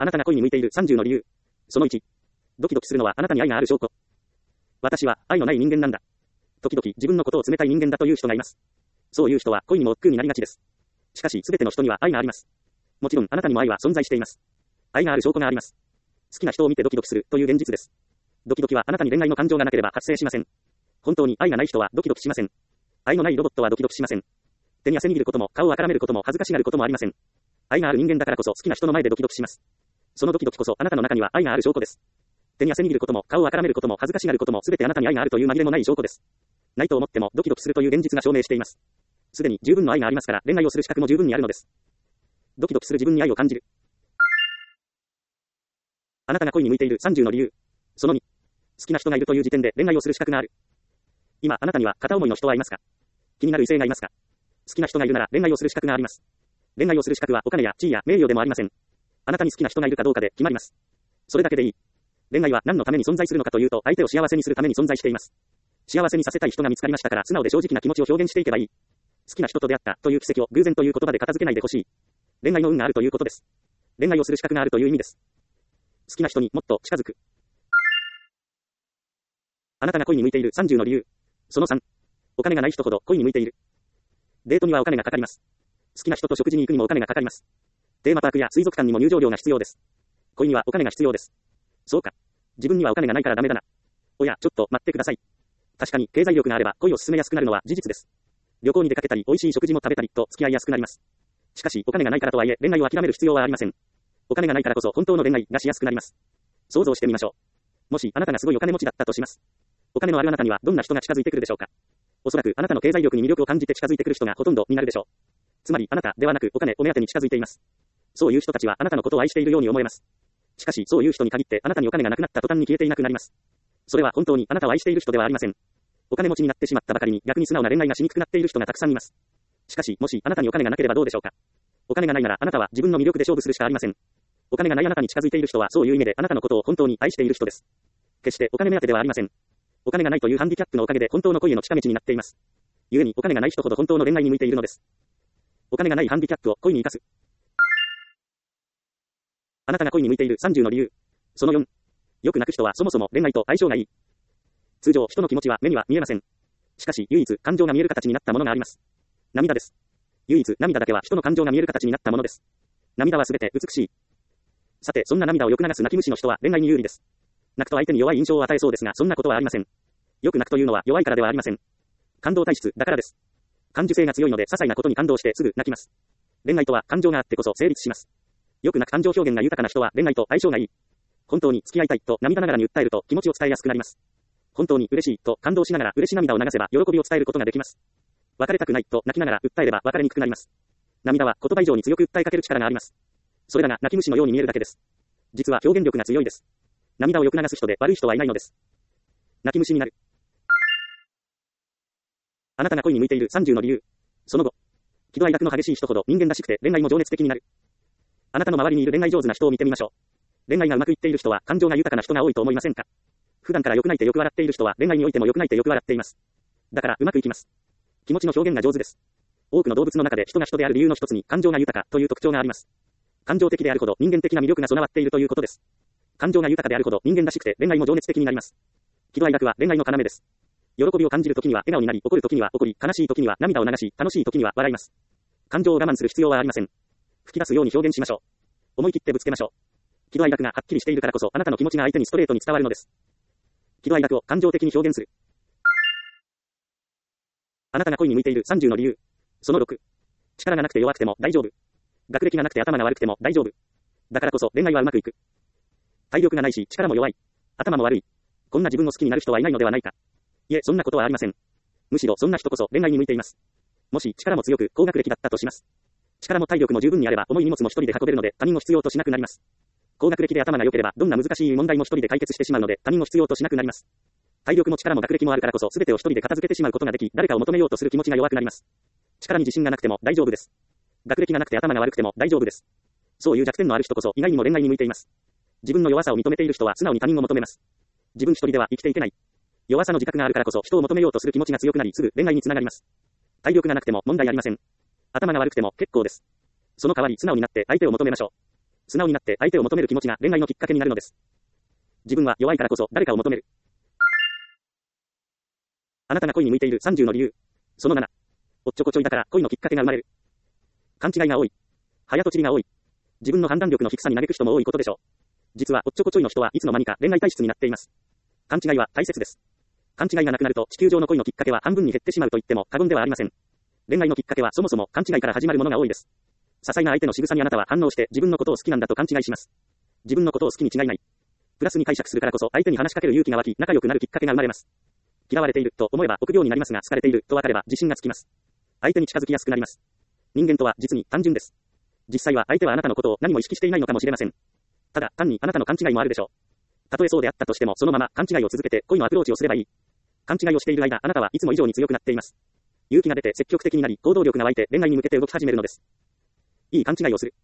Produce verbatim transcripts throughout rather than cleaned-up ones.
あなたが恋に向いているさんじゅうの理由。そのいち。ドキドキするのはあなたに愛がある証拠。私は愛のない人間なんだ。時々自分のことを冷たい人間だという人がいます。そういう人は恋にも億劫になりがちです。しかしすべての人には愛があります。もちろんあなたにも愛は存在しています。愛がある証拠があります。好きな人を見てドキドキするという現実です。ドキドキはあなたに恋愛の感情がなければ発生しません。本当に愛がない人はドキドキしません。愛のないロボットはドキドキしません。手に汗握ることも顔をあからめることも恥ずかしがることもありません。愛がある人間だからこそ好きな人の前でドキドキします。そのドキドキこそあなたの中には愛がある証拠です。手に汗握ることも顔をあからめることも恥ずかしがることもすべてあなたに愛があるという紛れもない証拠です。ないと思ってもドキドキするという現実が証明しています。すでに十分の愛がありますから恋愛をする資格も十分にあるのです。ドキドキする自分に愛を感じる。あなたが恋に向いているさんじゅうの理由。そのに。好きな人がいるという時点で恋愛をする資格がある。今あなたには片思いの人はいますか？気になる異性がいますか？好きな人がいるなら恋愛をする資格があります。恋愛をする資格はお金や地位や名誉でもありません。あなたに好きな人がいるかどうかで決まります。それだけでいい。恋愛は何のために存在するのかというと相手を幸せにするために存在しています。幸せにさせたい人が見つかりましたから素直で正直な気持ちを表現していけばいい。好きな人と出会ったという奇跡を偶然という言葉で片付けないでほしい。恋愛の運があるということです。恋愛をする資格があるという意味です。好きな人にもっと近づく。あなたが恋に向いているさんじゅうの理由。そのさん。お金がない人ほど恋に向いている。デートにはお金がかかります。好きな人と食事に行くにもお金がかかります。テーマパークや水族館にも入場料が必要です。恋にはお金が必要です。そうか。自分にはお金がないからダメだな。おや、ちょっと待ってください。確かに経済力があれば恋を進めやすくなるのは事実です。旅行に出かけたり美味しい食事も食べたりと付き合いやすくなります。しかしお金がないからとはいえ恋愛を諦める必要はありません。お金がないからこそ本当の恋愛がしやすくなります。想像してみましょう。もしあなたがすごいお金持ちだったとします。お金のあるあなたにはどんな人が近づいてくるでしょうか。おそらくあなたの経済力に魅力を感じて近づいてくる人がほとんどになるでしょう。つまりあなたではなくお金を目当てに近づいています。そういう人たちはあなたのことを愛しているように思えます。しかしそういう人に限ってあなたにお金がなくなった途端に消えていなくなります。それは本当にあなたを愛している人ではありません。お金持ちになってしまったばかりに逆に素直な恋愛がしにくくなっている人がたくさんいます。しかしもしあなたにお金がなければどうでしょうか。お金がないならあなたは自分の魅力で勝負するしかありません。お金がないあなたに近づいている人はそういう意味であなたのことを本当に愛している人です。決してお金目当てではありません。お金がないというハンディキャップのおかげで本当の恋への近道になっています。故にお金がない人ほど本当の恋愛に向いているのです。お金がないハンディキャップを恋に生かす。あなたが恋に向いているさんじゅうの理由。そのよん。よく泣く人はそもそも恋愛と相性がいい。通常人の気持ちは目には見えません。しかし唯一感情が見える形になったものがあります。涙です。唯一涙だけは人の感情が見える形になったものです。涙はすべて美しい。さてそんな涙をよく流す泣き虫の人は恋愛に有利です。泣くと相手に弱い印象を与えそうですがそんなことはありません。よく泣くというのは弱いからではありません。感動体質だからです。感受性が強いので些細なことに感動してすぐ泣きます。恋愛とは感情があってこそ成立します。よく泣く感情表現が豊かな人は恋愛と相性がいい。本当に付き合いたいと涙ながらに訴えると気持ちを伝えやすくなります。本当に嬉しいと感動しながら嬉し涙を流せば喜びを伝えることができます。別れたくないと泣きながら訴えれば別れにくくなります。涙は言葉以上に強く訴えかける力があります。それらが泣き虫のように見えるだけです。実は表現力が強いです。涙をよく流す人で悪い人はいないのです。泣き虫になる。あなたが恋に向いているさんじゅうの理由。そのご。喜怒哀楽の激しい人ほど人間らしくて恋愛も情熱的になる。あなたの周りにいる恋愛上手な人を見てみましょう。恋愛がうまくいっている人は感情が豊かな人が多いと思いませんか。普段からよく泣いてよく笑っている人は恋愛においてもよく泣いてよく笑っています。だからうまくいきます。気持ちの表現が上手です。多くの動物の中で人が人である理由の一つに感情が豊かという特徴があります。感情的であるほど人間的な魅力が備わっているということです。感情が豊かであるほど人間らしくて恋愛も情熱的になります。喜怒哀楽は恋愛の要です。喜びを感じるときには笑顔になり、怒るときには怒り、悲しいときには涙を流し、楽しいときには笑います。感情を我慢する必要はありません。吹き出すように表現しましょう。思い切ってぶつけましょう。喜怒哀楽がはっきりしているからこそあなたの気持ちが相手にストレートに伝わるのです。喜怒哀楽を感情的に表現する。あなたが恋に向いているさんじゅうの理由。そのろく。力がなくて弱くても大丈夫。学歴がなくて頭が悪くても大丈夫。だからこそ恋愛はうまくいく。体力がないし力も弱い。頭も悪い。こんな自分を好きになる人はいないのではないか。いえ、そんなことはありません。むしろそんな人こそ恋愛に向いています。もし力も強く高学歴だったとします。力も体力も十分にあれば重い荷物も一人で運べるので他人を必要としなくなります。高学歴で頭が良ければどんな難しい問題も一人で解決してしまうので他人を必要としなくなります。体力も力も学歴もあるからこそ全てを一人で片付けてしまうことができ、誰かを求めようとする気持ちが弱くなります。力に自信がなくても大丈夫です。学歴がなくて頭が悪くても大丈夫です。そういう弱点のある人こそ意外にも恋愛に向いています。自分の弱さを認めている人は素直に他人を求めます。自分一人では生きていけない。弱さの自覚があるからこそ人を求めようとする気持ちが強くなりすぐ恋愛につながります。体力がなくても問題ありません。頭が悪くても結構です。その代わり素直になって相手を求めましょう。 素直になって相手を求める気持ちが恋愛のきっかけになるのです。自分は弱いからこそ誰かを求める。あなたが恋に向いているさんじゅうの理由。そのなな。おっちょこちょいだから恋のきっかけが生まれる。勘違いが多い。早とちりが多い。自分の判断力の低さに嘆く人も多いことでしょう。実はおっちょこちょいの人はいつの間にか恋愛体質になっています。勘違いは大切です。勘違いがなくなると地球上の恋のきっかけは半分に減ってしまうと言っても過言ではありません。恋愛のきっかけはそもそも勘違いから始まるものが多いです。些細な相手の仕草にあなたは反応して自分のことを好きなんだと勘違いします。自分のことを好きに違いない。プラスに解釈するからこそ相手に話しかける勇気が湧き仲良くなるきっかけが生まれます。嫌われていると思えば臆病になりますが好かれていると分かれば自信がつきます。相手に近づきやすくなります。人間とは実に単純です。実際は相手はあなたのことを何も意識していないのかもしれません。ただ単にあなたの勘違いもあるでしょう。たとえそうであったとしてもそのまま勘違いを続けて恋のアプローチをすればいい。勘違いをしている間あなたはいつも以上に強くなっています。勇気が出て積極的になり行動力が湧いて恋愛に向けて動き始めるのです。いい勘違いをする。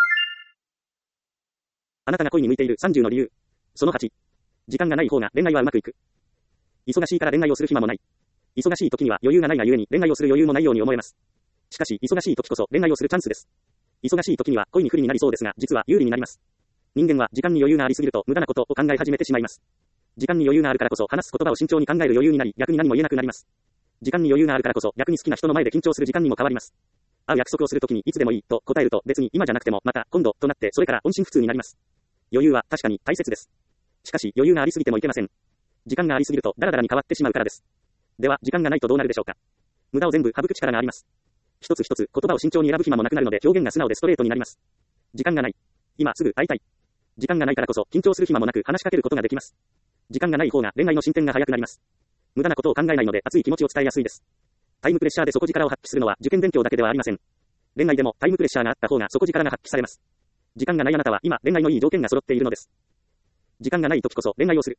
あなたが恋に向いているさんじゅうの理由。そのはち。時間がない方が恋愛はうまくいく。忙しいから恋愛をする暇もない。忙しい時には余裕がないがゆえに恋愛をする余裕もないように思えます。しかし忙しい時こそ恋愛をするチャンスです。忙しい時には恋に不利になりそうですが実は有利になります。人間は時間に余裕がありすぎると無駄なことを考え始めてしまいます。時間に余裕があるからこそ話す言葉を慎重に考える余裕になり逆に何も言えなくなります。時間に余裕があるからこそ逆に好きな人の前で緊張する時間にも変わります。会う約束をするときにいつでもいいと答えると別に今じゃなくてもまた今度となってそれから音信不通になります。余裕は確かに大切です。しかし余裕がありすぎてもいけません。時間がありすぎるとダラダラに変わってしまうからです。では時間がないとどうなるでしょうか。無駄を全部省く力があります。一つ一つ言葉を慎重に選ぶ暇もなくなるので表現が素直でストレートになります。時間がない。今すぐ会いたい。時間がないからこそ緊張する暇もなく話しかけることができます。時間がない方が恋愛の進展が早くなります。無駄なことを考えないので熱い気持ちを伝えやすいです。タイムプレッシャーで底力を発揮するのは受験勉強だけではありません。恋愛でもタイムプレッシャーがあった方が底力が発揮されます。時間がないあなたは今恋愛のいい条件が揃っているのです。時間がない時こそ恋愛をする。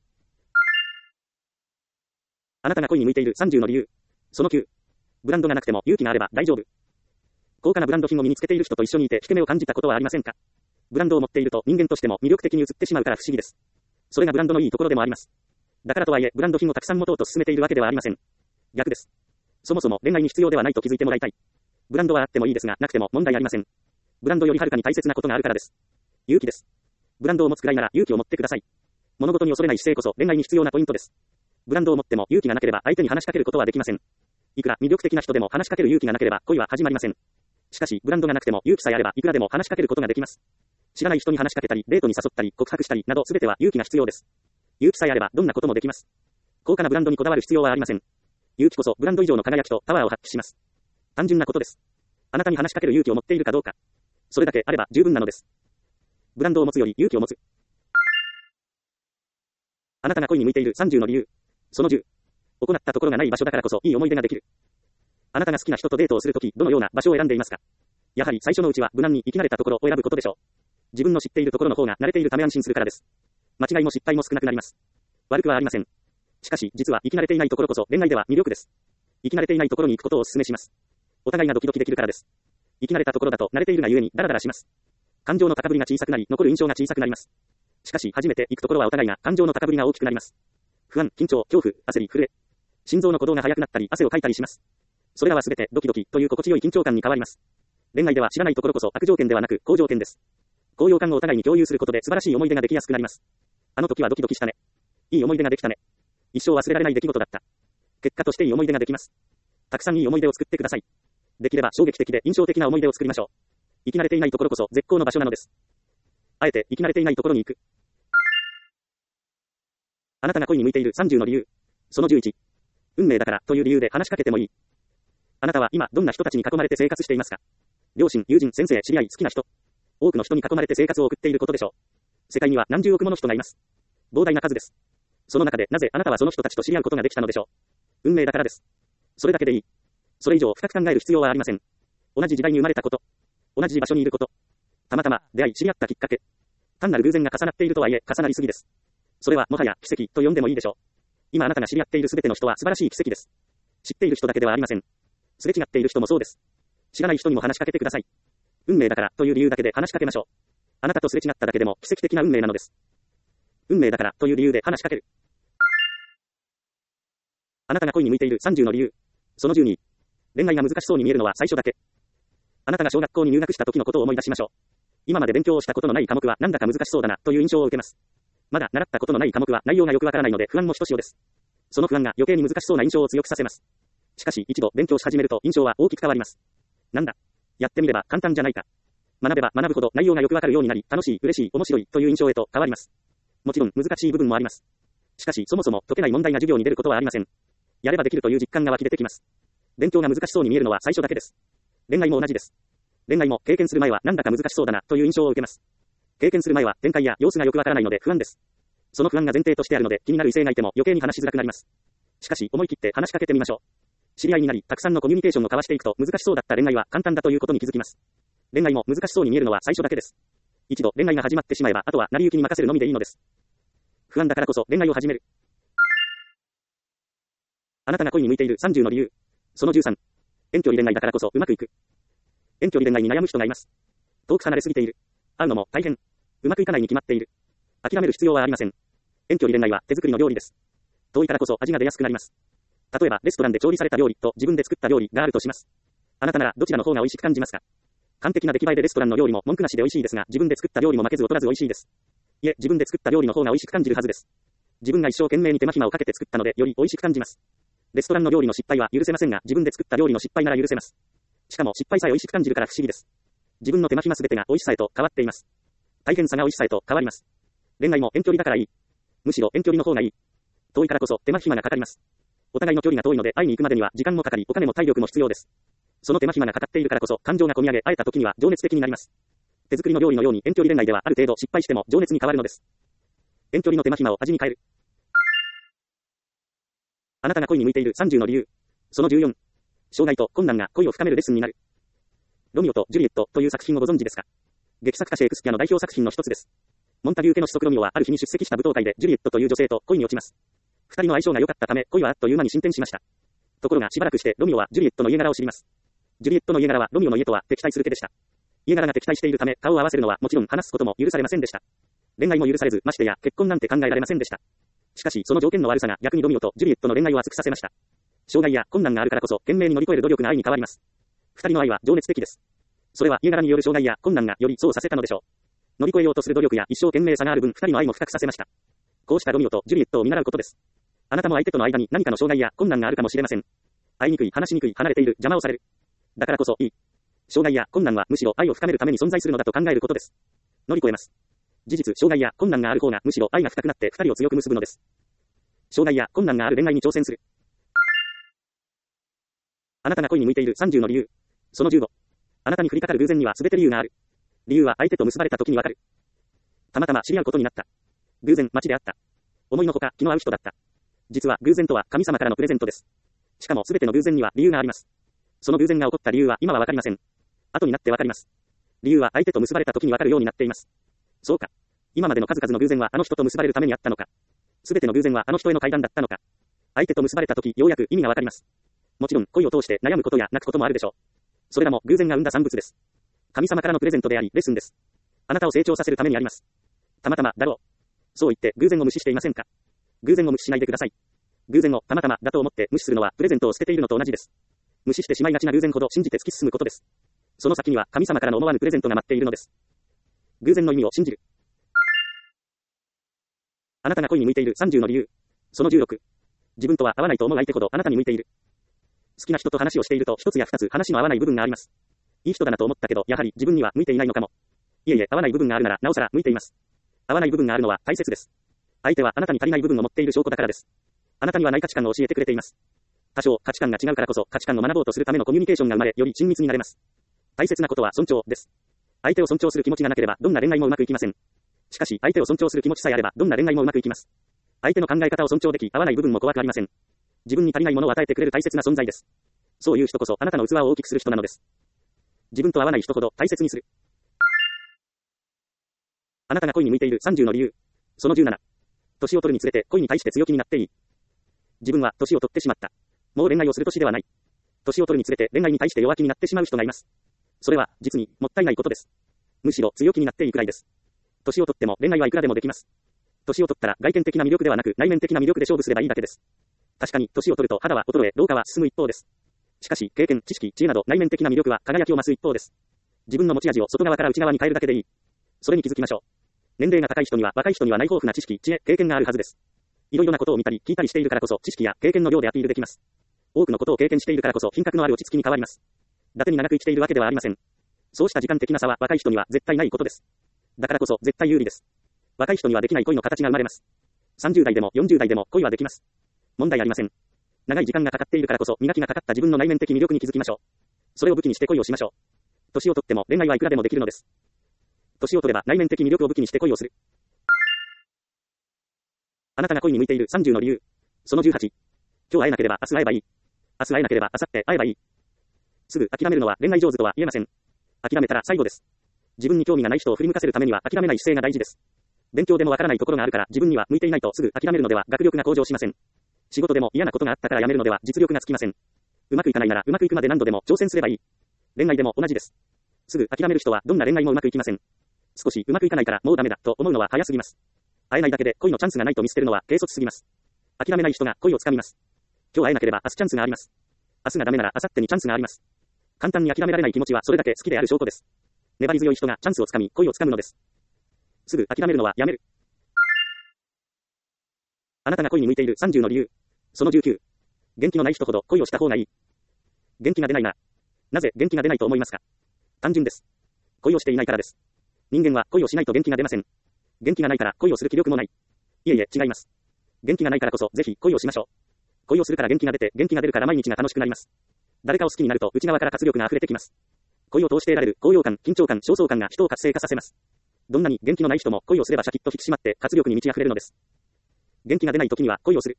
あなたが恋に向いているさんじゅうの理由。そのきゅう。ブランドがなくても勇気があれば大丈夫。高価なブランド品を身につけている人と一緒にいて引け目を感じたことはありませんか。ブランドを持っていると人間としても魅力的に映ってしまうから不思議です。それがブランドのいいところでもあります。だからとはいえブランド品をたくさん持とうと進めているわけではありません。逆です。そもそも恋愛に必要ではないと気づいてもらいたい。ブランドはあってもいいですがなくても問題ありません。ブランドよりはるかに大切なことがあるからです。勇気です。ブランドを持つくらいなら勇気を持ってください。物事に恐れない姿勢こそ恋愛に必要なポイントです。ブランドを持っても勇気がなければ相手に話しかけることはできません。いくら魅力的な人でも話しかける勇気がなければ恋は始まりません。しかしブランドがなくても勇気さえあればいくらでも話しかけることができます。知らない人に話しかけたりデートに誘ったり告白したりなど全ては勇気が必要です。勇気さえあればどんなこともできます。高価なブランドにこだわる必要はありません。勇気こそブランド以上の輝きとパワーを発揮します。単純なことです。あなたに話しかける勇気を持っているかどうか。それだけあれば十分なのです。ブランドを持つより勇気を持つ。あなたが恋に向いているさんじゅうの理由。そのじゅう。行ったところがない場所だからこそいい思い出ができる。あなたが好きな人とデートをするときどのような場所を選んでいますか。やはり最初のうちは無難に生き慣れたところを選ぶことでしょう。自分の知っているところの方が慣れているため安心するからです。間違いも失敗も少なくなります。悪くはありません。しかし実は生き慣れていないところこそ恋愛では魅力です。生き慣れていないところに行くことをお勧めします。お互いがドキドキできるからです。生き慣れたところだと慣れているがゆえにダラダラします。感情の高ぶりが小さくなり残る印象が小さくなります。しかし初めて行くところはお互いが感情の高ぶりが大きくなります。不安、緊張、恐怖、焦り、震え。心臓の鼓動が速くなったり汗をかいたりします。それらはすべてドキドキという心地よい緊張感に変わります。恋愛では知らないところこそ悪条件ではなく好条件です。高揚感をお互いに共有することで素晴らしい思い出ができやすくなります。あの時はドキドキしたね。いい思い出ができたね。一生忘れられない出来事だった。結果としていい思い出ができます。たくさんいい思い出を作ってください。できれば衝撃的で印象的な思い出を作りましょう。生き慣れていないところこそ絶好の場所なのです。あえて生き慣れていないところに行く。あなたが恋に向いているさんじゅうの理由。そのじゅういち。運命だからという理由で話しかけてもいい。あなたは今どんな人たちに囲まれて生活していますか。両親、友人、先生、知り合い、好きな人。多くの人に囲まれて生活を送っていることでしょう。世界には何十億もの人がいます。膨大な数です。その中でなぜあなたはその人たちと知り合うことができたのでしょう。運命だからです。それだけでいい。それ以上深く考える必要はありません。同じ時代に生まれたこと。同じ場所にいること。たまたま出会い知り合ったきっかけ。単なる偶然が重なっているとはいえ重なりすぎです。それはもはや奇跡と呼んでもいいでしょう。今あなたが知り合っているすべての人は素晴らしい奇跡です。知っている人だけではありません。すれ違っている人もそうです。知らない人にも話しかけてください。運命だからという理由だけで話しかけましょう。あなたとすれ違っただけでも奇跡的な運命なのです。運命だからという理由で話しかける。あなたが恋に向いているさんじゅうの理由。そのじゅうに。恋愛が難しそうに見えるのは最初だけ。あなたが小学校に入学した時のことを思い出しましょう。 今まで勉強をしたことのない科目はなんだか難しそうだなという印象を受けます。まだ習ったことのない科目は内容がよくわからないので不安もひとしおです。その不安が余計に難しそうな印象を強くさせます。しかし一度勉強し始めると印象は大きく変わります。なんだ。やってみれば簡単じゃないか。学べば学ぶほど内容がよくわかるようになり、楽しい、嬉しい、面白いという印象へと変わります。もちろん難しい部分もあります。しかしそもそも解けない問題が授業に出ることはありません。やればできるという実感が湧き出てきます。勉強が難しそうに見えるのは最初だけです。恋愛も同じです。恋愛も経験する前はなんだか難しそうだなという印象を受けます。経験する前は展開や様子がよくわからないので不安です。その不安が前提としてあるので気になる異性がいても余計に話しづらくなります。しかし思い切って話しかけてみましょう。知り合いになりたくさんのコミュニケーションを交わしていくと難しそうだった恋愛は簡単だということに気づきます。恋愛も難しそうに見えるのは最初だけです。一度恋愛が始まってしまえばあとは成り行きに任せるのみでいいのです。不安だからこそ恋愛を始める。あなたが恋に向いているさんじゅうの理由。そのじゅうさん。遠距離恋愛だからこそ、うまくいく。遠距離恋愛に悩む人がいます。遠く離れすぎている。会うのも大変。うまくいかないに決まっている。諦める必要はありません。遠距離恋愛は手作りの料理です。遠いからこそ味が出やすくなります。例えば、レストランで調理された料理と自分で作った料理があるとします。あなたならどちらの方が美味しく感じますか？完璧な出来栄えでレストランの料理も文句なしで美味しいですが、自分で作った料理も負けず劣らず美味しいです。いえ、自分で作った料理の方が美味しく感じるはずです。自分が一生懸命に手間暇をかけて作ったので、より美味しく感じます。レストランの料理の失敗は許せませんが、自分で作った料理の失敗なら許せます。しかも失敗さえ美味しく感じるから不思議です。自分の手間暇すべてが美味しさへと変わっています。大変さが美味しさへと変わります。恋愛も遠距離だからいい。むしろ遠距離の方がいい。遠いからこそ手間暇がかかります。お互いの距離が遠いので会いに行くまでには時間もかかり、お金も体力も必要です。その手間暇がかかっているからこそ感情が込み上げ、会えた時には情熱的になります。手作りの料理のように遠距離恋愛ではある程度失敗しても情熱に変わるのです。遠距離の手間暇を味に変える。あなたが恋に向いているさんじゅうの理由。そのじゅうよん。障害と困難が恋を深めるレッスンになる。ロミオとジュリエットという作品をご存知ですか？劇作家シェイクスピアの代表作品の一つです。モンタギュー家の子息ロミオはある日に出席した舞踏会でジュリエットという女性と恋に落ちます。二人の相性が良かったため恋はあっという間に進展しました。ところがしばらくしてロミオはジュリエットの家柄を知ります。ジュリエットの家柄はロミオの家とは敵対する手でした。家柄が敵対しているため顔を合わせるのはもちろん話すことも許されませんでした。恋愛も許されず、ましてや結婚なんて考えられませんでした。しかしその条件の悪さが逆にロミオとジュリエットの恋愛を熱くさせました。障害や困難があるからこそ懸命に乗り越える努力が愛に変わります。二人の愛は情熱的です。それは家柄による障害や困難がよりそうさせたのでしょう。乗り越えようとする努力や一生懸命さがある分二人の愛も深くさせました。こうしたロミオとジュリエットを見習うことです。あなたも相手との間に何かの障害や困難があるかもしれません。会いにくい、話しにくい、離れている、邪魔をされる。だからこそいい。障害や困難はむしろ愛を深めるために存在するのだと考えることです。乗り越えます。事実、障害や困難がある方がむしろ愛が深くなって二人を強く結ぶのです。障害や困難がある恋愛に挑戦する。あなたが恋に向いているさんじゅうの理由。そのじゅうご。あなたに降りかかる偶然には全て理由がある。理由は相手と結ばれた時にわかる。たまたま知り合うことになった。偶然、街で会った。思いのほか気の合う人だった。実は偶然とは神様からのプレゼントです。しかも全ての偶然には理由があります。その偶然が起こった理由は今はわかりません。後になってわかります。理由は相手と結ばれた時にわかるようになっています。そうか。今までの数々の偶然はあの人と結ばれるためにあったのか。全ての偶然はあの人への階段だったのか。相手と結ばれた時ようやく意味がわかります。もちろん恋を通して悩むことや泣くこともあるでしょう。それらも偶然が生んだ産物です。神様からのプレゼントでありレッスンです。あなたを成長させるためにあります。たまたまだろう。そう言って偶然を無視していませんか？偶然を無視しないでください。偶然をたまたまだと思って無視するのはプレゼントを捨てているのと同じです。無視してしまいがちな偶然ほど信じて突き進むことです。その先には神様からの思わぬプレゼントが待っているのです。偶然の意味を信じる。あなたが恋に向いているさんじゅうの理由。そのじゅうろく。自分とは合わないと思う相手ほどあなたに向いている。好きな人と話をしていると一つや二つ話の合わない部分があります。いい人だなと思ったけどやはり自分には向いていないのかも。いえいえ合わない部分があるならなおさら向いています。合わない部分があるのは大切です。相手はあなたに足りない部分を持っている証拠だからです。あなたにはない価値観を教えてくれています。多少価値観が違うからこそ価値観を学ぼうとするためのコミュニケーションが生まれより親密になれます。大切なことは尊重です。相手を尊重する気持ちがなければどんな恋愛もうまくいきません。しかし相手を尊重する気持ちさえあればどんな恋愛もうまくいきます。相手の考え方を尊重でき合わない部分も怖くありません。自分に足りないものを与えてくれる大切な存在です。そういう人こそあなたの器を大きくする人なのです。自分と合わない人ほど大切にする。あなたが恋に向いているさんじゅうの理由。そのじゅうなな。年を取るにつれて恋に対して強気になっていい。自分は年を取ってしまった。もう恋愛をする年ではない。年を取るにつれて恋愛に対して弱気になってしまう人がいます。それは実にもったいないことです。むしろ強気になっていいくらいです。年を取っても恋愛はいくらでもできます。年を取ったら外見的な魅力ではなく内面的な魅力で勝負すればいいだけです。確かに年を取ると肌は衰え、老化は進む一方です。しかし経験、知識、知恵など内面的な魅力は輝きを増す一方です。自分の持ち味を外側から内側に変えるだけでいい。 それに気づきましょう。年齢が高い人には若い人にはない豊富な知識、知恵、経験があるはずです。いろいろなことを見たり聞いたりしているからこそ知識や経験の量でアピールできます。多くのことを経験しているからこそ品格のある落ち着きに変わります。伊達に長く生きているわけではありません。そうした時間的な差は若い人には絶対ないことです。だからこそ絶対有利です。若い人にはできない恋の形が生まれます。さんじゅう代でもよんじゅう代でも恋はできます。問題ありません。長い時間がかかっているからこそ磨きがかかった自分の内面的魅力に気づきましょう。それを武器にして恋をしましょう。年をとっても恋愛はいくらでもできるのです。年を取れば内面的魅力を武器にして恋をする。あなたが恋に向いているさんじゅうの理由。そのじゅうはち。今日会えなければ明日会えばいい。明日会えなければ明後日会えばいい。すぐ諦めるのは恋愛上手とは言えません。諦めたら最後です。自分に興味がない人を振り向かせるためには諦めない姿勢が大事です。勉強でもわからないところがあるから自分には向いていないとすぐ諦めるのでは学力が向上しません。仕事でも嫌なことがあったからやめるのでは実力がつきません。うまくいかないならうまくいくまで何度でも挑戦すればいい。恋愛でも同じです。すぐ諦める人はどんな恋愛もうまくいきません。少しうまくいかないからもうダメだと思うのは早すぎます。会えないだけで恋のチャンスがないと見捨てるのは軽率すぎます。諦めない人が恋をつかみます。今日会えなければ明日チャンスがあります。明日がダメなら明後日にチャンスがあります。簡単に諦められない気持ちはそれだけ好きである証拠です。粘り強い人がチャンスをつかみ恋をつかむのです。すぐ諦めるのはやめる。あなたが恋に向いているさんじゅうの理由。そのじゅうきゅう。元気のない人ほど恋をした方がいい。元気が出ないな。なぜ元気が出ないと思いますか？単純です。恋をしていないからです。人間は恋をしないと元気が出ません。元気がないから恋をする気力もない。いえいえ、違います。元気がないからこそぜひ恋をしましょう。恋をするから元気が出て、元気が出るから毎日が楽しくなります。誰かを好きになると内側から活力が溢れてきます。恋を通して得られる高揚感、緊張感、焦燥感が人を活性化させます。どんなに元気のない人も恋をすればシャキッと引き締まって活力に満ち溢れるのです。元気が出ない時には恋をする。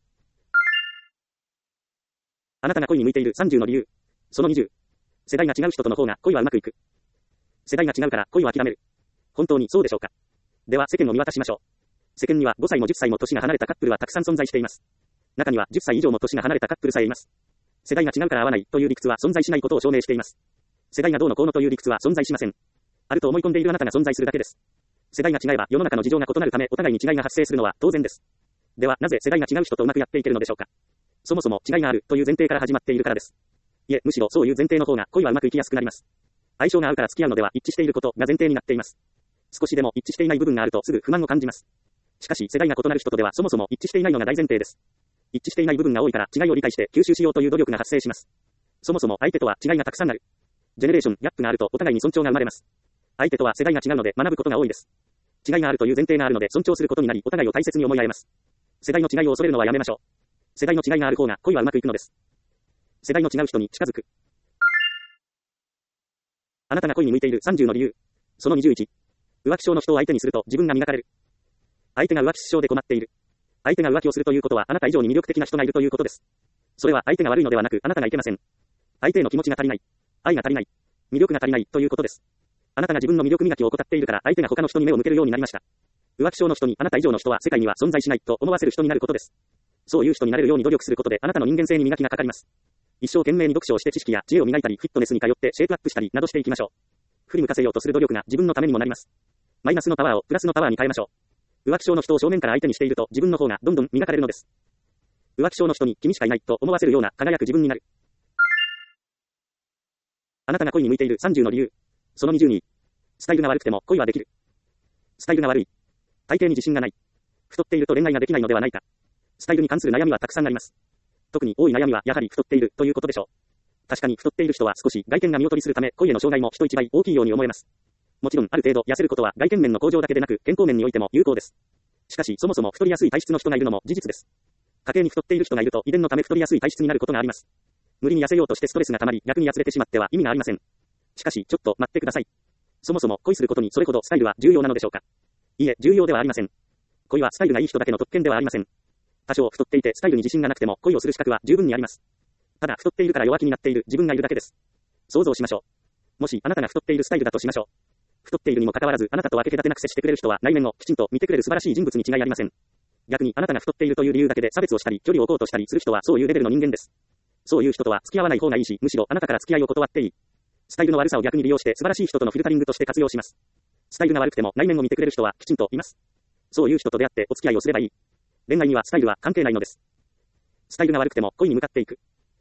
あなたが恋に向いているさんじゅうの理由。そのにじゅう。世代が違う人との方が恋はうまくいく。世代が違うから恋を諦める。本当にそうでしょうか？では世間を見渡しましょう。世間にはごさいもじゅっさいも年が離れたカップルはたくさん存在しています。中にはじゅっさい以上も年が離れたカップルさえいます。世代が違うから合わないという理屈は存在しないことを証明しています。世代がどうのこうのという理屈は存在しません。あると思い込んでいるあなたが存在するだけです。世代が違えば世の中の事情が異なるためお互いに違いが発生するのは当然です。ではなぜ世代が違う人とうまくやっていけるのでしょうか？そもそも違いがあるという前提から始まっているからです。いえ、むしろそういう前提の方が恋はうまくいきやすくなります。相性が合うから付き合うのでは一致していることが前提になっています。少しでも一致していない部分があるとすぐ不満を感じます。しかし世代が異なる人とではそもそも一致していないのが大前提です。一致していない部分が多いから違いを理解して吸収しようという努力が発生します。そもそも相手とは違いがたくさんある。ジェネレーションギャップがあるとお互いに尊重が生まれます。相手とは世代が違うので学ぶことが多いです。違いがあるという前提があるので尊重することになりお互いを大切に思い合えます。世代の違いを恐れるのはやめましょう。世代の違いがある方が恋はうまくいくのです。世代の違う人に近づく。あなたが恋に向いているさんじゅうの理由。そのにじゅういち。浮気症の人を相手にすると自分が磨かれる。相手が浮気症で困っている。相手が浮気をするということはあなた以上に魅力的な人がいるということです。それは相手が悪いのではなくあなたがいけません。相手への気持ちが足りない。愛が足りない。魅力が足りないということです。あなたが自分の魅力磨きを怠っているから相手が他の人に目を向けるようになりました。浮気症の人にあなた以上の人は世界には存在しないと思わせる人になることです。そういう人になれるように努力することであなたの人間性に磨きがかかります。一生懸命に読書をして知識や知恵を磨いたりフィットネスに通ってシェイプアップしたりなどしていきましょう。振り向かせようとする努力が自分のためにもなります。マイナスのパワーをプラスのパワーに変えましょう。浮気症の人を正面から相手にしていると自分の方がどんどん磨かれるのです。浮気症の人に君しかいないと思わせるような輝く自分になる。あなたが恋に向いているさんじゅうの理由。そのにじゅうに。スタイルが悪くても恋はできる。スタイルが悪い。大抵に自信がない。太っていると恋愛ができないのではないか。スタイルに関する悩みはたくさんあります。特に多い悩みはやはり太っているということでしょう。確かに太っている人は少し外見が見劣りするため恋への障害も人一倍大きいように思えます。もちろんある程度痩せることは外見面の向上だけでなく健康面においても有効です。しかしそもそも太りやすい体質の人がいるのも事実です。家計に太っている人がいると遺伝のため太りやすい体質になることがあります。無理に痩せようとしてストレスが溜まり逆にやつれてしまっては意味がありません。しかしちょっと待ってください。そもそも恋することにそれほどスタイルは重要なのでしょうか？いいえ、重要ではありません。恋はスタイルがいい人だけの特権ではありません。多少太っていてスタイルに自信がなくても恋をする資格は十分にあります。ただ太っているから弱気になっている自分がいるだけです。想像しましょう。もしあなたが太っているスタイルだとしましょう。太っているにもかかわらずあなたと分け隔てなく接してくれる人は内面をきちんと見てくれる素晴らしい人物に違いありません。逆にあなたが太っているという理由だけで差別をしたり距離を置こうとしたりする人はそういうレベルの人間です。そういう人とは付き合わない方がいいし、むしろあなたから付き合いを断っていい。スタイルの悪さを逆に利用して素晴らしい人とのフィルタリングとして活用します。スタイルが悪くても内面を見てくれる人はきちんといます。そういう人と出会ってお付き合いをすればいい。恋愛にはスタイルは関係ないのです。スタイルが悪くても恋に向かっていく。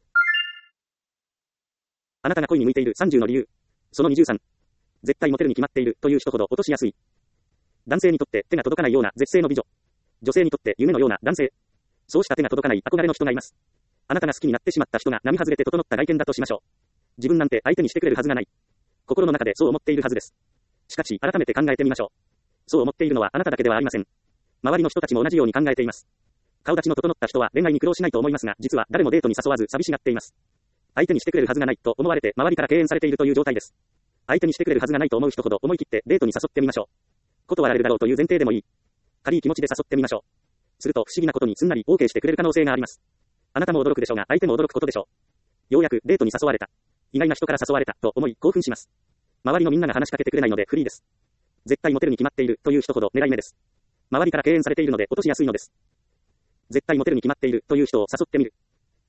あなたが恋に向いているさんじゅうの理由。そのにじゅうさん。絶対モテるに決まっているという人ほど落としやすい。 男性にとって手が届かないような絶世の美女。女性にとって夢のような男性。そうした手が届かない憧れの人がいます。あなたが好きになってしまった人が並外れて整った外見だとしましょう。自分なんて相手にしてくれるはずがない。心の中でそう思っているはずです。しかし、改めて考えてみましょう。そう思っているのはあなただけではありません。周りの人たちも同じように考えています。顔立ちの整った人は恋愛に苦労しないと思いますが、実は誰もデートに誘わず寂しがっています。相手にしてくれるはずがないと思われて周りから敬遠されているという状態です。相手にしてくれるはずがないと思う人ほど思い切ってデートに誘ってみましょう。断られるだろうという前提でもいい。軽い気持ちで誘ってみましょう。すると不思議なことにすんなり OK してくれる可能性があります。あなたも驚くでしょうが、相手も驚くことでしょう。ようやくデートに誘われた。意外な人から誘われたと思い興奮します。周りのみんなが話しかけてくれないのでフリーです。絶対モテるに決まっているという人ほど狙い目です。周りから敬遠されているので落としやすいのです。絶対モテるに決まっているという人を誘ってみる。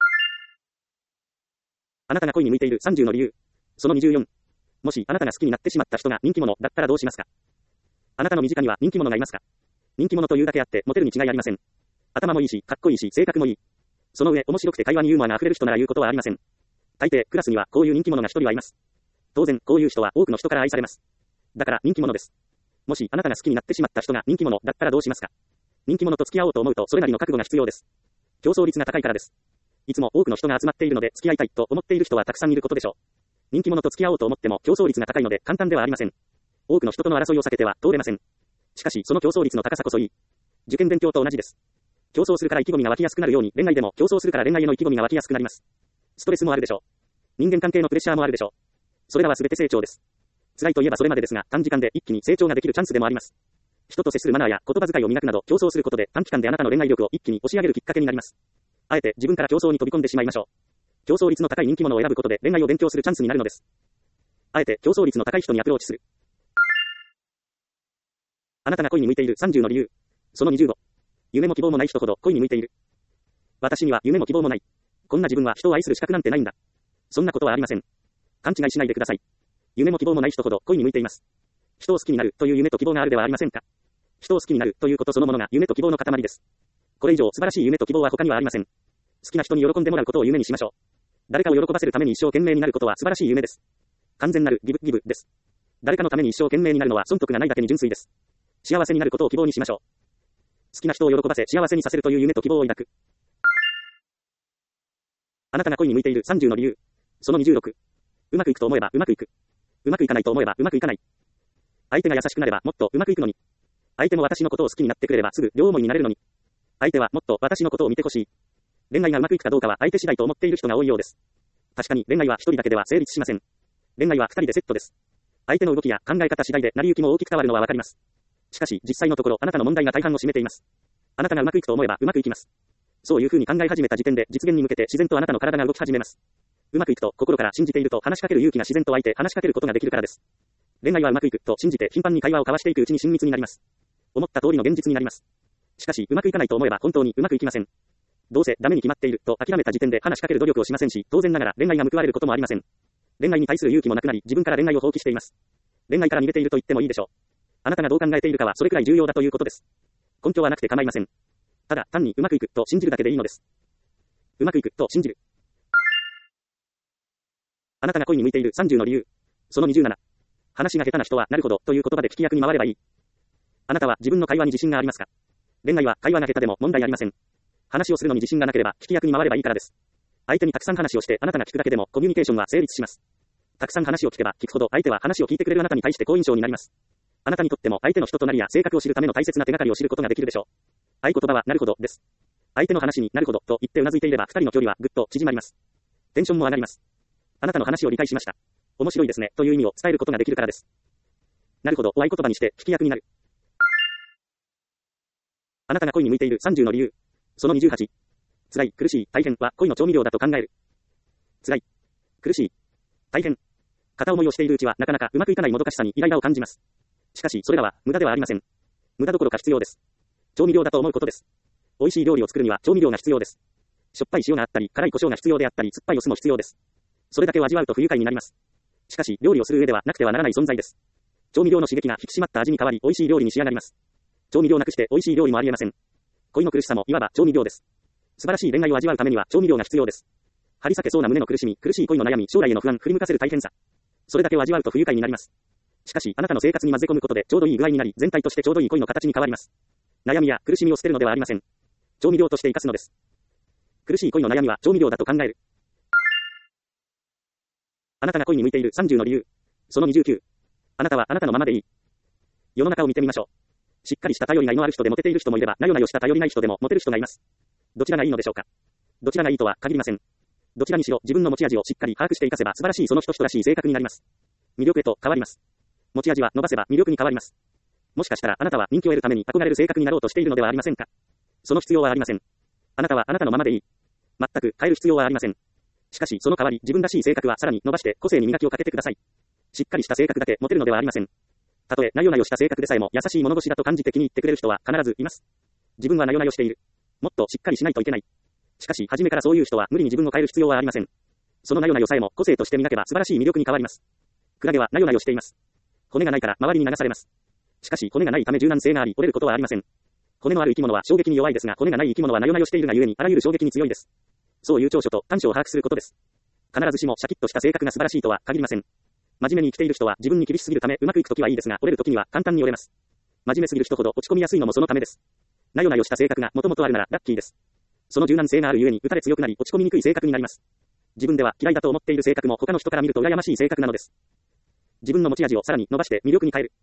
あなたが恋に向いているさんじゅうの理由。そのにじゅうよん。もしあなたが好きになってしまった人が人気者だったらどうしますか？あなたの身近には人気者がいますか？人気者というだけあってモテるに違いありません。頭もいいし、かっこいいし、性格もいい。その上、面白くて会話にユーモアが溢れる人なら言うことはありません。大抵、クラスにはこういう人気者が一人はいます。当然、こういう人は多くの人から愛されます。だから人気者です。もしあなたが好きになってしまった人が人気者だったらどうしますか？人気者と付き合おうと思うとそれなりの覚悟が必要です。競争率が高いからです。いつも多くの人が集まっているので付き合いたいと思っている人はたくさんいることでしょう。人気者と付き合おうと思っても競争率が高いので簡単ではありません。多くの人との争いを避けては通れません。しかしその競争率の高さこそいい。受験勉強と同じです。競争するから意気込みが湧きやすくなるように恋愛でも競争するから恋愛への意気込みが湧きやすくなります。ストレスもあるでしょう。人間関係のプレッシャーもあるでしょう。それらは全て成長です。辛いといえばそれまでですが短時間で一気に成長ができるチャンスでもあります。人と接するマナーや言葉遣いを磨くなど競争することで短期間であなたの恋愛力を一気に押し上げるきっかけになります。あえて自分から競争に飛び込んでしまいましょう。競争率の高い人気者を選ぶことで恋愛を勉強するチャンスになるのです。あえて競争率の高い人にアプローチする。あなたが恋に向いているさんじゅうの理由。そのにじゅうご。夢も希望もない人ほど恋に向いている。私には夢も希望もない。こんな自分は人を愛する資格なんてないんだ。そんなことはありません。勘違いしないでください。夢も希望もない人ほど恋に向いています。人を好きになるという夢と希望があるではありませんか。人を好きになるということそのものが夢と希望の塊です。これ以上素晴らしい夢と希望は他にはありません。好きな人に喜んでもらうことを夢にしましょう。誰かを喜ばせるために一生懸命になることは素晴らしい夢です。完全なるギブギブです。誰かのために一生懸命になるのは損得がないだけに純粋です。幸せになることを希望にしましょう。好きな人を喜ばせ幸せにさせるという夢と希望を抱く。あなたが恋に向いているさんじゅうの理由。そのにじゅうろく。うまくいくと思えばうまくいく。うまくいかないと思えばうまくいかない。相手が優しくなればもっとうまくいくのに。相手も私のことを好きになってくれればすぐ両思いになれるのに。相手はもっと私のことを見てほしい。恋愛がうまくいくかどうかは相手次第と思っている人が多いようです。確かに恋愛は一人だけでは成立しません。恋愛は二人でセットです。相手の動きや考え方次第で成り行きも大きく変わるのはわかります。しかし実際のところあなたの問題が大半を占めています。あなたがうまくいくと思えばうまくいきます。そういう風に考え始めた時点で実現に向けて自然とあなたの体が動き始めます。うまくいくと心から信じていると話しかける勇気が自然と湧いて話しかけることができるからです。恋愛はうまくいくと信じて頻繁に会話を交わしていくうちに親密になります。思った通りの現実になります。しかしうまくいかないと思えば本当にうまくいきません。どうせダメに決まっていると諦めた時点で話しかける努力をしませんし、当然ながら恋愛が報われることもありません。恋愛に対する勇気もなくなり自分から恋愛を放棄しています。恋愛から逃げていると言ってもいいでしょう。あなたがどう考えているかはそれくらい重要だということです。根拠はなくて構いません。ただ単にうまくいくと信じるだけでいいのです。うまくいくと信じる。あなたが恋に向いているさんじゅうの理由。そのにじゅうなな。話が下手な人はなるほどという言葉で聞き役に回ればいい。あなたは自分の会話に自信がありますか？恋愛は会話が下手でも問題ありません。話をするのに自信がなければ聞き役に回ればいいからです。相手にたくさん話をしてあなたが聞くだけでもコミュニケーションは成立します。たくさん話を聞けば聞くほど相手は話を聞いてくれるあなたに対して好印象になります。あなたにとっても相手の人となりや性格を知るための大切な手がかりを知ることができるでしょう。合言葉はなるほどです。相手の話になるほどと言ってうなずいていれば二人の距離はぐっと縮まります。テンションも上がります。あなたの話を理解しました。面白いですねという意味を伝えることができるからです。なるほどを合言葉にして聞き役になる。あなたが恋に向いているさんじゅうの理由。そのにじゅうはち。辛い、苦しい、大変は恋の調味料だと考える。辛い、苦しい、大変。片思いをしているうちはなかなかうまくいかないもどかしさにイライラを感じます。しかしそれらは無駄ではありません。無駄どころか必要です。調味料だと思うことです。美味しい料理を作るには調味料が必要です。しょっぱい塩があったり、辛い胡椒が必要であったり、酸っぱいお酢も必要です。それだけを味わうと不愉快になります。しかし料理をする上ではなくてはならない存在です。調味料の刺激が引き締まった味に変わり美味しい料理に仕上がります。調味料なくして美味しい料理もありえません。恋の苦しさもいわば調味料です。素晴らしい恋愛を味わうためには調味料が必要です。張り裂けそうな胸の苦しみ、苦しい恋の悩み、将来への不安、振り向かせる大変さ。それだけを味わうと不愉快になります。 しかし、あなたの生活に混ぜ込むことでちょうどいい具合になり、全体としてちょうどいい恋の形に変わります。悩みや苦しみを捨てるのではありません。調味料として生かすのです。苦しい恋の悩みは調味料だと考える。あなたが恋に向いているさんじゅうの理由。そのにじゅうきゅう。あなたはあなたのままでいい。世の中を見てみましょう。しっかりした頼りがいのある人でモテている人もいれば、なよなよした頼りない人でもモテる人がいます。どちらがいいのでしょうか。どちらがいいとは限りません。どちらにしろ自分の持ち味をしっかり把握していかせば素晴らしいその人人らしい性格になります。魅力へと変わります。持ち味は伸ばせば魅力に変わります。もしかしたらあなたは人気を得るために憧れる性格になろうとしているのではありませんか。その必要はありません。あなたはあなたのままでいい。全く変える必要はありません。しかしその代わり自分らしい性格はさらに伸ばして個性に磨きをかけてください。しっかりした性格だけ持てるのではありません。たとえなよなよした性格でさえも優しい物腰だと感じて気に入ってくれる人は必ずいます。自分はなよなよしている。もっとしっかりしないといけない。しかし初めからそういう人は無理に自分を変える必要はありません。そのなよなよさえも個性として磨けば素晴らしい魅力に変わります。クラゲはなよなよしています。骨がないから周りに流されます。しかし骨がないため柔軟性があり折れることはありません。骨のある生き物は衝撃に弱いですが、骨がない生き物はなよなよしているがゆえにあらゆる衝撃に強いです。そういう長所と短所を把握することです。必ずしもシャキッとした性格が素晴らしいとは限りません。真面目に生きている人は自分に厳しすぎるためうまくいくときはいいですが、折れるときには簡単に折れます。真面目すぎる人ほど落ち込みやすいのもそのためです。なよなよした性格がもともとあるならラッキーです。その柔軟性があるゆえに打たれ強くなり落ち込みにくい性格になります。自分では嫌いだと思っている性格も他の人から見ると羨ましい性格なのです。自分の持ち味をさらに伸ばして魅力に変える。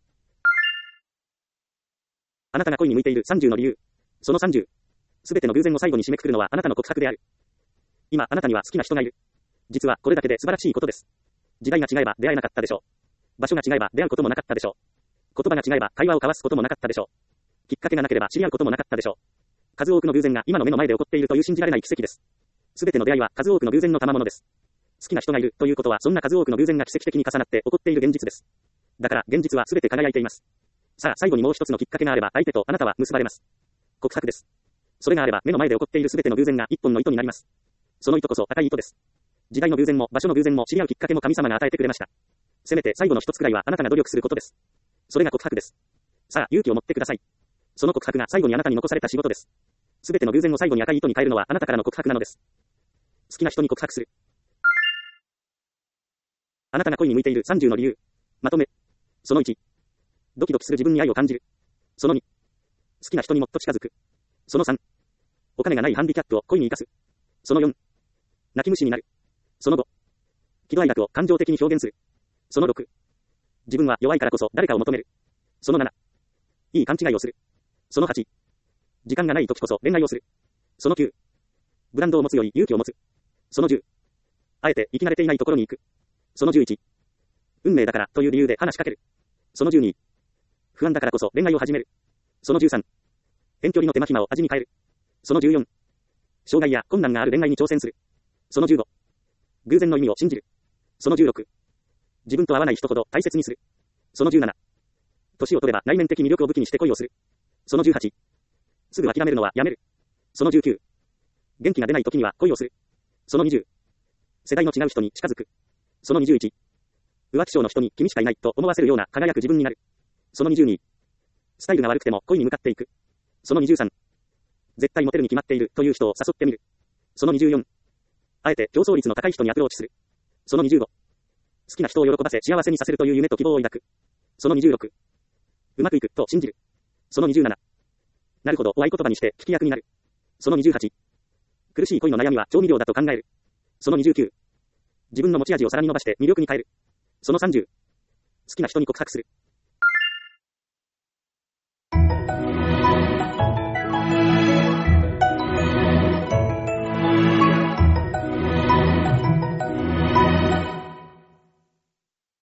あなたが恋に向いているさんじゅうの理由。そのさんじゅう。すべての偶然を最後に締めくくるのはあなたの告白である。今あなたには好きな人がいる。実はこれだけで素晴らしいことです。時代が違えば出会えなかったでしょう。場所が違えば出会うこともなかったでしょう。言葉が違えば会話を交わすこともなかったでしょう。きっかけがなければ知り合うこともなかったでしょう。数多くの偶然が今の目の前で起こっているという信じられない奇跡です。すべての出会いは数多くの偶然の賜物です。好きな人がいるということはそんな数多くの偶然が奇跡的に重なって起こっている現実です。だから現実はすべて輝いています。さあ最後にもう一つのきっかけがあれば相手とあなたは結ばれます。告白です。それがあれば目の前で起こっているすべての偶然が一本の糸になります。その糸こそ赤い糸です。時代の偶然も場所の偶然も知り合うきっかけも神様が与えてくれました。せめて最後の一つくらいはあなたが努力することです。それが告白です。さあ勇気を持ってください。その告白が最後にあなたに残された仕事です。すべての偶然を最後に赤い糸に変えるのはあなたからの告白なのです。好きな人に告白する。あなたが恋に向いているさんじゅうの理由。まとめ。そのいち。ドキドキする自分に愛を感じる。そのに。好きな人にもっと近づく。そのさん。お金がないハンディキャップを恋に生かす。そのよん。泣き虫になる。そのご。喜怒哀楽を感情的に表現する。そのろく。自分は弱いからこそ誰かを求める。そのなな。いい勘違いをする。そのはち。時間がない時こそ恋愛をする。そのきゅう。ブランドを持つより勇気を持つ。そのじゅう。あえて生き慣れていないところに行く。そのじゅういち。運命だからという理由で話しかける。そのじゅうに。不安だからこそ恋愛を始める。そのじゅうさん。遠距離の手間暇を味に変える。そのじゅうよん。障害や困難がある恋愛に挑戦する。そのじゅうご。偶然の意味を信じる。そのじゅうろく。自分と合わない人ほど大切にする。そのじゅうなな。年を取れば内面的魅力を武器にして恋をする。そのじゅうはち。すぐ諦めるのはやめる。そのじゅうきゅう。元気が出ない時には恋をする。そのにじゅう。世代の違う人に近づく。そのにじゅういち。浮気症の人に君しかいないと思わせるような輝く自分になる。そのにじゅうに。スタイルが悪くても恋に向かっていく。そのにじゅうさん。絶対モテるに決まっているという人を誘ってみる。そのにじゅうよん。あえて競争率の高い人にアプローチする。そのにじゅうご。好きな人を喜ばせ幸せにさせるという夢と希望を抱く。そのにじゅうろく。うまくいくと信じる。そのにじゅうなな。なるほどお合言葉にして聞き役になる。そのにじゅうはち。苦しい恋の悩みは調味料だと考える。そのにじゅうきゅう。自分の持ち味をさらに伸ばして魅力に変える。そのさんじゅう。好きな人に告白する。